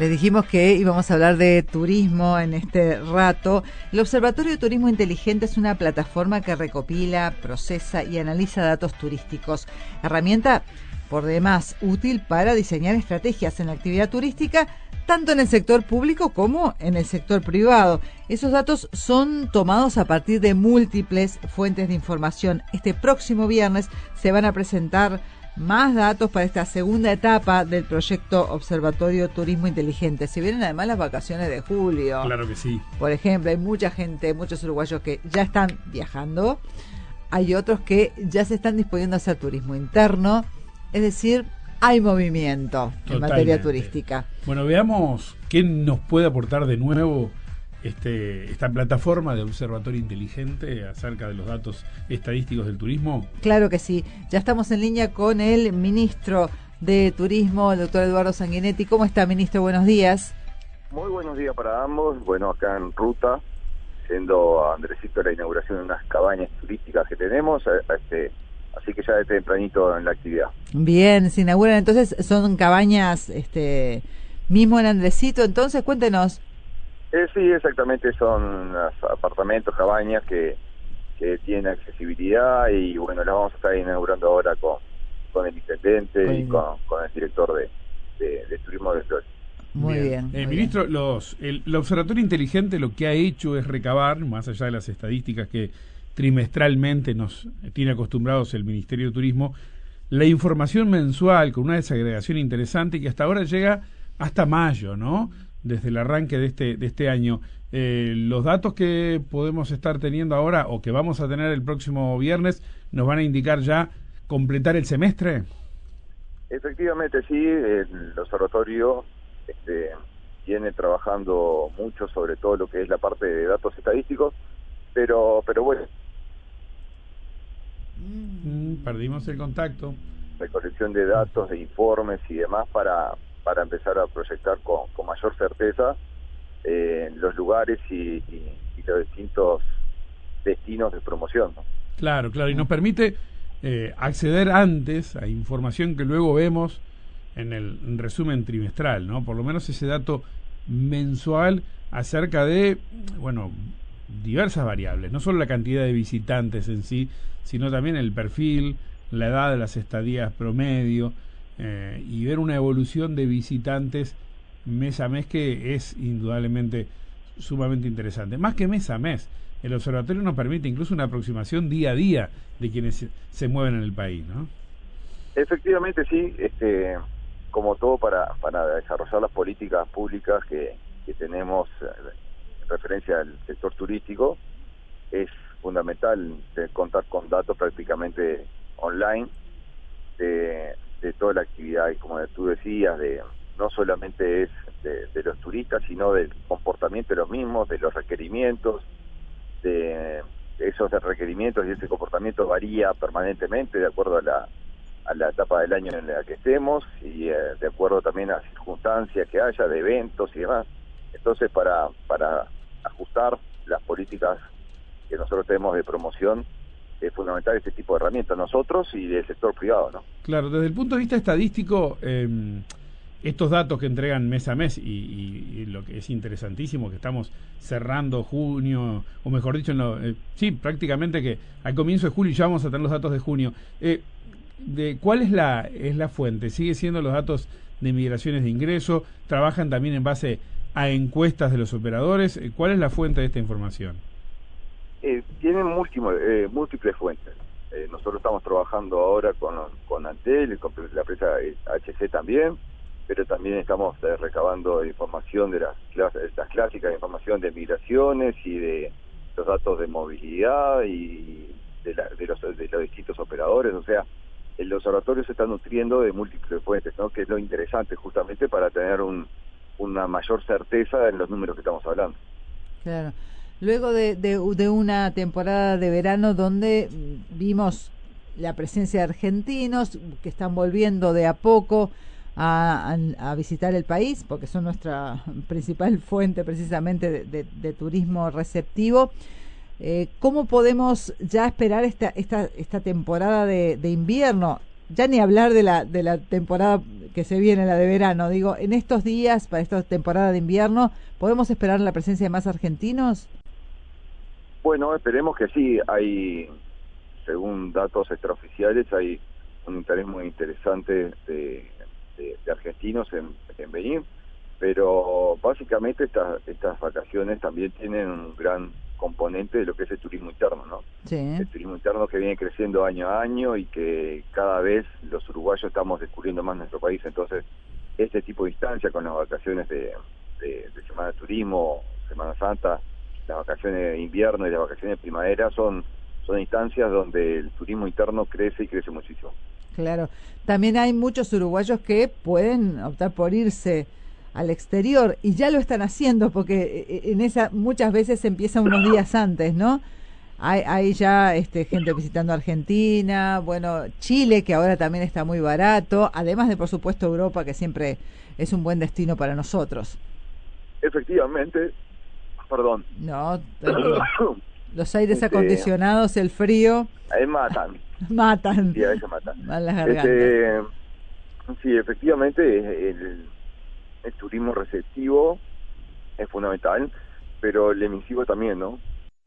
Les dijimos que íbamos a hablar de turismo en este rato. El Observatorio de Turismo Inteligente es una plataforma que recopila, procesa y analiza datos turísticos. Herramienta por demás útil para diseñar estrategias en la actividad turística, tanto en el sector público como en el sector privado. Esos datos son tomados a partir de múltiples fuentes de información. Este próximo viernes se van a presentar más datos para esta segunda etapa del proyecto Observatorio Turismo Inteligente. Se vienen además las vacaciones de julio. Claro que sí. Por ejemplo, hay mucha gente, muchos uruguayos que ya están viajando. Hay otros que ya se están disponiendo a hacer turismo interno. Es decir, hay movimiento en materia turística. Bueno, veamos qué nos puede aportar de nuevo esta plataforma de Observatorio Inteligente acerca de los datos estadísticos del turismo. Claro que sí. Ya estamos en línea con el ministro de Turismo, el doctor Eduardo Sanguinetti. ¿Cómo está, ministro? Buenos días. Muy buenos días para ambos. Bueno, acá en ruta, siendo Andresito la inauguración de unas cabañas turísticas que tenemos, así que ya de tempranito en la actividad. Bien, se inauguran entonces, son cabañas mismo en Andresito, entonces cuéntenos. Sí, exactamente, son apartamentos, cabañas que tienen accesibilidad y bueno, las vamos a estar inaugurando ahora con el intendente y con el director de turismo de Flores. Muy bien. Ministro, el Observatorio Inteligente lo que ha hecho es recabar, más allá de las estadísticas que trimestralmente nos tiene acostumbrados el Ministerio de Turismo, la información mensual con una desagregación interesante que hasta ahora llega hasta mayo, ¿no? Desde el arranque de este año. Los datos que podemos estar teniendo ahora o que vamos a tener el próximo viernes nos van a indicar ya completar el semestre. Efectivamente, sí, el observatorio viene trabajando mucho sobre todo lo que es la parte de datos estadísticos, pero bueno. Perdimos el contacto. Recolección de datos, de informes y demás para empezar a proyectar con mayor certeza los lugares y los distintos destinos de promoción, ¿no? Claro, y nos permite acceder antes a información que luego vemos en el resumen trimestral, ¿no? Por lo menos ese dato mensual acerca de, bueno, diversas variables, no solo la cantidad de visitantes en sí, sino también el perfil, la edad de las estadías promedio, y ver una evolución de visitantes mes a mes que es indudablemente sumamente interesante. Más que mes a mes, el observatorio nos permite incluso una aproximación día a día de quienes se mueven en el país, ¿no? Efectivamente, sí, como todo para desarrollar las políticas públicas que tenemos en referencia al sector turístico, es fundamental contar con datos prácticamente online de toda la actividad, y como tú decías, no solamente es de los turistas, sino del comportamiento de los mismos, de los requerimientos, de esos requerimientos, y ese comportamiento varía permanentemente de acuerdo a la etapa del año en la que estemos y de acuerdo también a circunstancias que haya, de eventos y demás. Entonces, para ajustar las políticas que nosotros tenemos de promoción, es fundamental este tipo de herramientas, nosotros y del sector privado, ¿no? Claro, desde el punto de vista estadístico, estos datos que entregan mes a mes y lo que es interesantísimo, que estamos cerrando junio, o mejor dicho, sí, prácticamente que al comienzo de julio ya vamos a tener los datos de junio. ¿Cuál es la fuente? ¿Sigue siendo los datos de migraciones de ingreso? ¿Trabajan también en base a encuestas de los operadores? ¿Cuál es la fuente de esta información? Tienen múltiples fuentes. Nosotros estamos trabajando ahora con Antel, con la empresa HC también, pero también estamos recabando información de estas clásicas, información de migraciones y de los datos de movilidad y de los distintos operadores. O sea, el observatorio se está nutriendo de múltiples fuentes, ¿no? Que es lo interesante justamente para tener una mayor certeza en los números que estamos hablando. Claro. Luego de una temporada de verano donde vimos la presencia de argentinos que están volviendo de a poco a visitar el país, porque son nuestra principal fuente precisamente de turismo receptivo, ¿cómo podemos ya esperar esta temporada de invierno? ya ni hablar de la temporada que se viene, la de verano. Digo, en estos días, para esta temporada de invierno, ¿podemos esperar la presencia de más argentinos? Bueno, esperemos que sí. Hay, según datos extraoficiales, hay un interés muy interesante de argentinos en venir, pero básicamente estas vacaciones también tienen un gran componente de lo que es el turismo interno, ¿no? Sí. El turismo interno que viene creciendo año a año y que cada vez los uruguayos estamos descubriendo más nuestro país. Entonces, este tipo de instancia con las vacaciones de Semana de Turismo, Semana Santa, las vacaciones de invierno y las vacaciones de primavera son instancias donde el turismo interno crece y crece muchísimo. Claro. También hay muchos uruguayos que pueden optar por irse al exterior y ya lo están haciendo porque en esa muchas veces empieza unos días antes, ¿no? Hay ya gente visitando Argentina, bueno, Chile, que ahora también está muy barato, además de, por supuesto, Europa, que siempre es un buen destino para nosotros. Efectivamente, perdón. No, los aires acondicionados, el frío. Matan. Matan. Sí, a veces matan. Van las gargantas. Sí, efectivamente, el turismo receptivo es fundamental, pero el emisivo también, ¿no?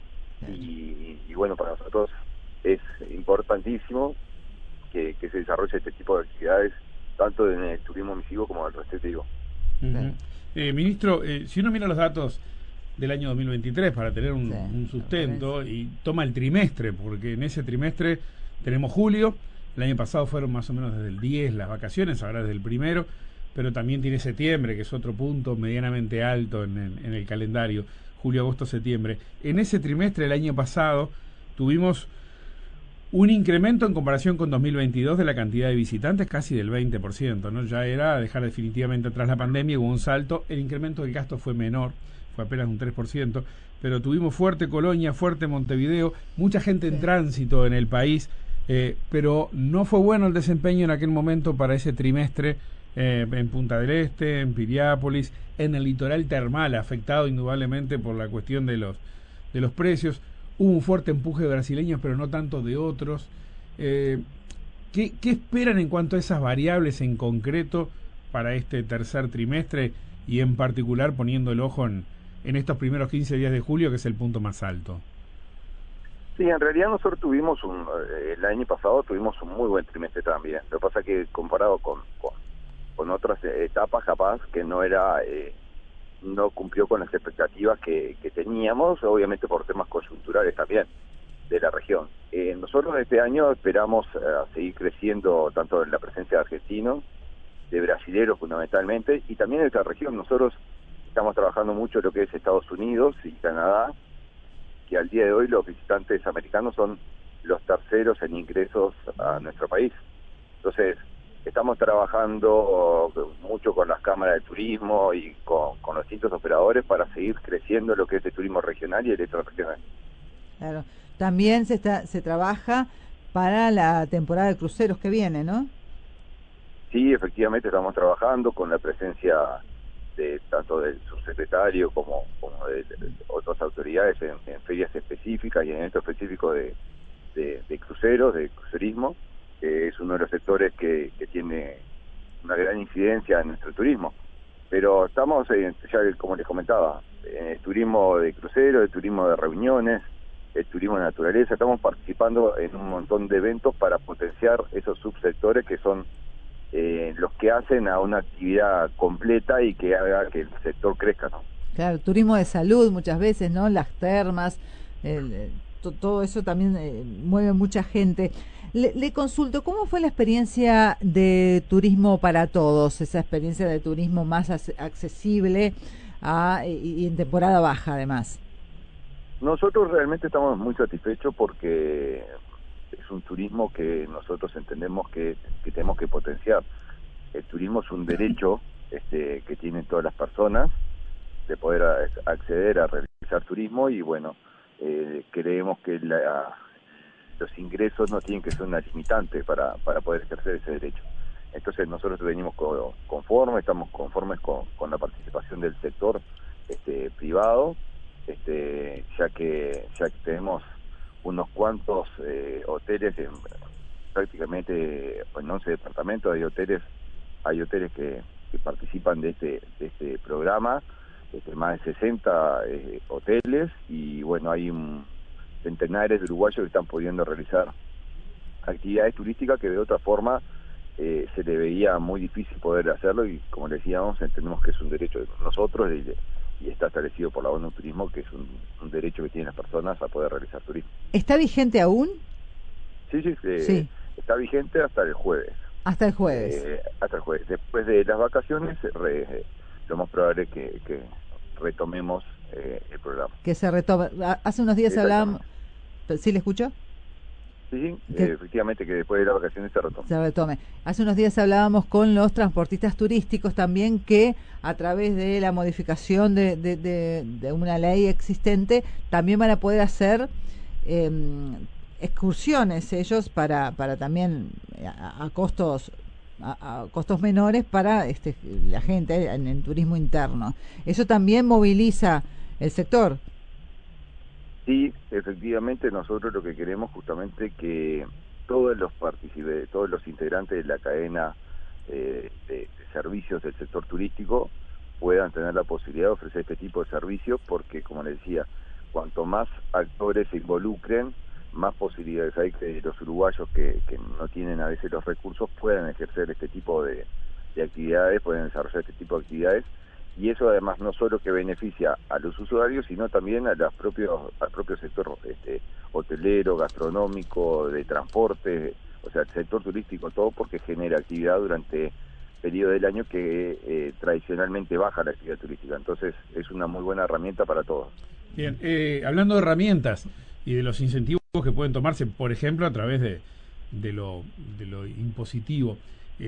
Y bueno, para nosotros es importantísimo que se desarrolle este tipo de actividades, tanto en el turismo emisivo como en el receptivo. Ministro, si uno mira los datos del año 2023 para tener un sustento y toma el trimestre, porque en ese trimestre tenemos julio, el año pasado fueron más o menos desde el 10 las vacaciones, ahora desde el 1, pero también tiene septiembre, que es otro punto medianamente alto en el calendario, julio, agosto, septiembre. En ese trimestre el año pasado tuvimos un incremento en comparación con 2022 de la cantidad de visitantes casi del 20%, ¿no? Ya era dejar definitivamente atrás la pandemia, hubo un salto, el incremento del gasto fue menor, fue apenas un 3%, pero tuvimos fuerte Colonia, fuerte Montevideo, mucha gente en tránsito en el país, pero no fue bueno el desempeño en aquel momento para ese trimestre en Punta del Este, en Piriápolis, en el litoral termal, afectado indudablemente por la cuestión de los precios. Hubo un fuerte empuje de brasileños, pero no tanto de otros. ¿Qué esperan en cuanto a esas variables en concreto para este tercer trimestre y en particular poniendo el ojo en estos primeros 15 días de julio, que es el punto más alto? Sí, en realidad nosotros tuvimos el año pasado tuvimos un muy buen trimestre también. Lo que pasa es que comparado con otras etapas, capaz que no cumplió con las expectativas que teníamos, obviamente por temas coyunturales también de la región. Nosotros este año esperamos seguir creciendo tanto en la presencia de argentinos, de brasileros fundamentalmente, y también en esta región. Nosotros estamos trabajando mucho en lo que es Estados Unidos y Canadá, que al día de hoy los visitantes americanos son los terceros en ingresos a nuestro país. Entonces, estamos trabajando mucho con las cámaras de turismo y con los distintos operadores para seguir creciendo lo que es el turismo regional y el extrarregional. Claro. También se trabaja para la temporada de cruceros que viene, ¿no? Sí, efectivamente estamos trabajando con la presencia de tanto del subsecretario como de otras autoridades en ferias específicas y en eventos específicos de cruceros, de crucerismo, que es uno de los sectores que tiene una gran incidencia en nuestro turismo. Pero estamos, ya como les comentaba, en el turismo de crucero, el turismo de reuniones, el turismo de naturaleza. Estamos participando en un montón de eventos para potenciar esos subsectores que son los que hacen a una actividad completa y que haga que el sector crezca, ¿no? Claro, turismo de salud muchas veces, ¿no? Las termas, todo eso también mueve mucha gente. Le consulto, ¿cómo fue la experiencia de turismo para todos? Esa experiencia de turismo más accesible y en temporada baja, además. Nosotros realmente estamos muy satisfechos porque es un turismo que nosotros entendemos que tenemos que potenciar. El turismo es un derecho que tienen todas las personas de poder acceder a realizar turismo y bueno, creemos que los ingresos no tienen que ser una limitante para poder ejercer ese derecho. Entonces nosotros venimos estamos conformes con la participación del sector privado, ya que tenemos unos cuantos hoteles prácticamente en 11 departamentos hay hoteles que participan de este programa, más de 60 hoteles, y bueno, hay centenares de uruguayos que están pudiendo realizar actividades turísticas que de otra forma se le veía muy difícil poder hacerlo, y como decíamos, entendemos que es un derecho de nosotros y está establecido por la ONU Turismo, que es un derecho que tienen las personas a poder realizar turismo. ¿Está vigente aún? Sí, Sí. Está vigente hasta el jueves. Hasta el jueves. Hasta el jueves. Después de las vacaciones, lo más probable es que retomemos el programa. Que se retome. Hace unos días hablábamos... ¿Sí le escucho? Sí, efectivamente, que después de las vacaciones se retome. Se retome. Hace unos días hablábamos con los transportistas turísticos también, que a través de la modificación de una ley existente también van a poder hacer excursiones ellos para también a costos menores para la gente en el turismo interno. Eso también moviliza el sector. Sí, efectivamente, nosotros lo que queremos justamente que todos los integrantes de la cadena de servicios del sector turístico puedan tener la posibilidad de ofrecer este tipo de servicios, porque, como les decía, cuanto más actores se involucren, más posibilidades hay que los uruguayos que no tienen a veces los recursos puedan ejercer este tipo de actividades, pueden desarrollar este tipo de actividades. Y eso además no solo que beneficia a los usuarios, sino también al propio sector hotelero, gastronómico, de transporte, o sea, el sector turístico, todo, porque genera actividad durante periodo del año que tradicionalmente baja la actividad turística. Entonces es una muy buena herramienta para todos. Bien, hablando de herramientas y de los incentivos que pueden tomarse, por ejemplo, a través de lo impositivo,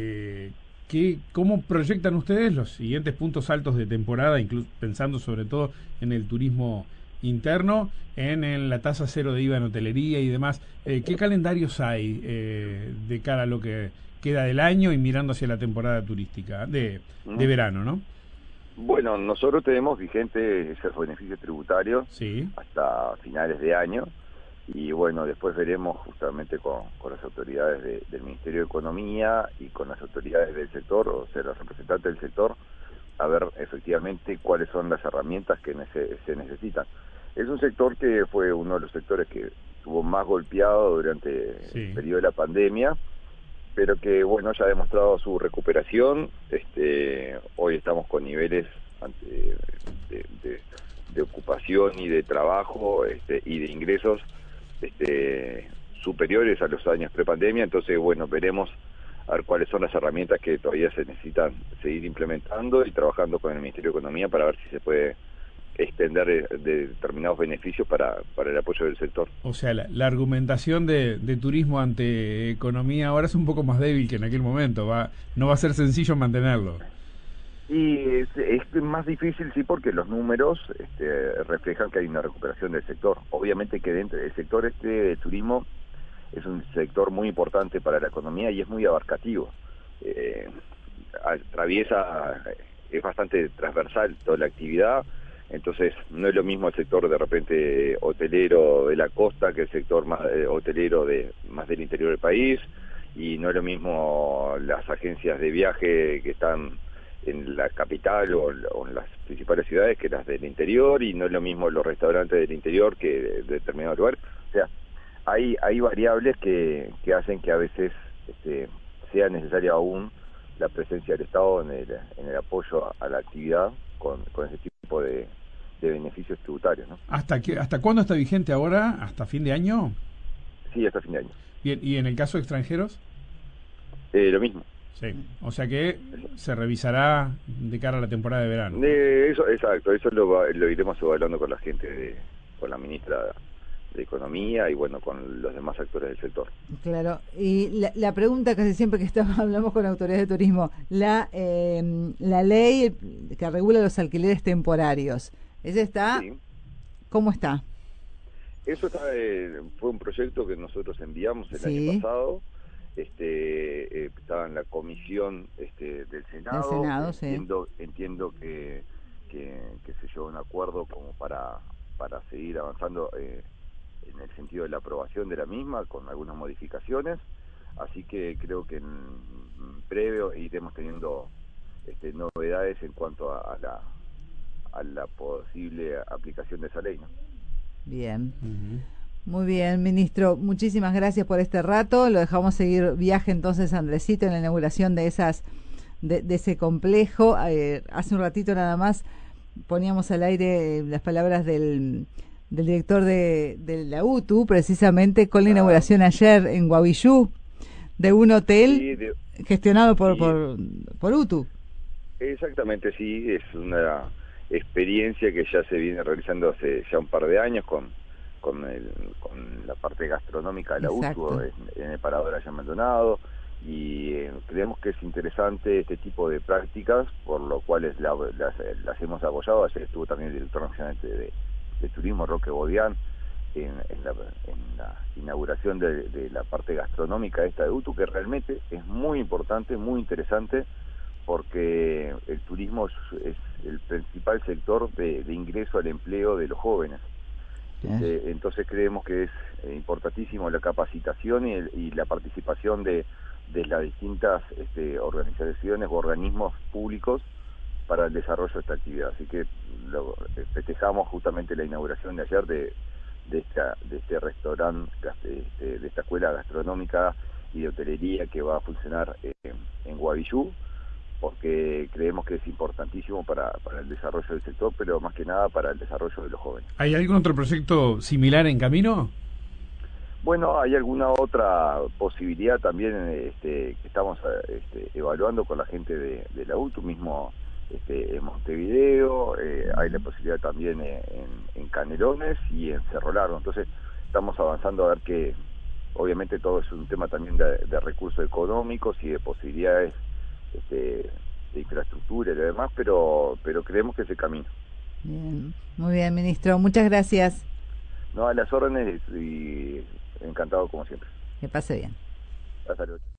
¿cómo proyectan ustedes los siguientes puntos altos de temporada, incluso pensando sobre todo en el turismo interno, en la tasa cero de IVA en hotelería y demás? ¿Qué calendarios hay de cara a lo que queda del año y mirando hacia la temporada turística de verano, no? Bueno, nosotros tenemos vigentes esos beneficios tributarios hasta finales de año. Y bueno, después veremos justamente con las autoridades del Ministerio de Economía y con las autoridades del sector, o sea, los representantes del sector, a ver efectivamente cuáles son las herramientas que se necesitan. Es un sector que fue uno de los sectores que estuvo más golpeado durante el periodo de la pandemia, pero que bueno, ya ha demostrado su recuperación. Hoy estamos con niveles de ocupación y de trabajo y de ingresos superiores a los años prepandemia. Entonces bueno, veremos a ver cuáles son las herramientas que todavía se necesitan seguir implementando y trabajando con el Ministerio de Economía para ver si se puede extender de determinados beneficios para el apoyo del sector. O sea, la argumentación de turismo ante economía ahora es un poco más débil que en aquel momento. No va a ser sencillo mantenerlo. Y es más difícil, sí, porque los números reflejan que hay una recuperación del sector. Obviamente que dentro del sector de turismo es un sector muy importante para la economía y es muy abarcativo. Es bastante transversal toda la actividad. Entonces no es lo mismo el sector de repente hotelero de la costa que el sector más hotelero más del interior del país, y no es lo mismo las agencias de viaje que están en la capital o en las principales ciudades que las del interior, y no es lo mismo los restaurantes del interior que de determinados lugares. O sea, hay variables que hacen que a veces sea necesaria aún la presencia del Estado en el apoyo a la actividad con ese tipo de beneficios tributarios, ¿no? ¿Hasta cuándo está vigente ahora? ¿Hasta fin de año? Sí, hasta fin de año. Bien, ¿y en el caso de extranjeros? Lo mismo. Sí, o sea que se revisará de cara a la temporada de verano. Exacto, eso lo iremos evaluando con la gente, con la ministra de Economía y bueno, con los demás actores del sector. Claro, y la pregunta casi siempre que hablamos con autoridades de turismo, la ley que regula los alquileres temporarios, ¿esa está? Sí. ¿Cómo está? Eso fue un proyecto que nosotros enviamos el año pasado. Estaba en la comisión del Senado. Entiendo que se llegó a un acuerdo como para seguir avanzando en el sentido de la aprobación de la misma con algunas modificaciones. así que creo que en breve iremos teniendo novedades en cuanto a la posible aplicación de esa ley, ¿no? Bien. Muy bien, ministro. Muchísimas gracias por este rato. Lo dejamos seguir viaje entonces a Andresito en la inauguración de ese complejo. Hace un ratito nada más poníamos al aire las palabras del director de la UTU, precisamente con la inauguración ayer en Guavillú de un hotel gestionado por UTU. Exactamente, sí, es una experiencia que ya se viene realizando hace ya un par de años con la parte gastronómica de la UTU en el Parador allá en Maldonado, y creemos que es interesante este tipo de prácticas, por lo cual las hemos apoyado. Ayer estuvo también el director nacional de turismo, Roque Bodián, en la inauguración de la parte gastronómica esta de UTU, que realmente es muy importante, muy interesante, porque el turismo es el principal sector de ingreso al empleo de los jóvenes. Entonces creemos que es importantísimo la capacitación y la participación de las distintas organizaciones o organismos públicos para el desarrollo de esta actividad. Así que festejamos justamente la inauguración de ayer de este restaurante, de esta escuela gastronómica y de hotelería que va a funcionar en Guavillú, porque creemos que es importantísimo para el desarrollo del sector, pero más que nada para el desarrollo de los jóvenes. ¿Hay algún otro proyecto similar en camino? Bueno, hay alguna otra posibilidad también que estamos evaluando con la gente de la UTU mismo en Montevideo. Hay la posibilidad también en Canelones y en Cerro Largo. Entonces estamos avanzando a ver que obviamente todo es un tema también de recursos económicos y de posibilidades de infraestructura y demás, pero creemos que es el camino. Bien, muy bien, ministro, muchas gracias. No, a las órdenes y encantado como siempre. Que pase bien. Hasta luego.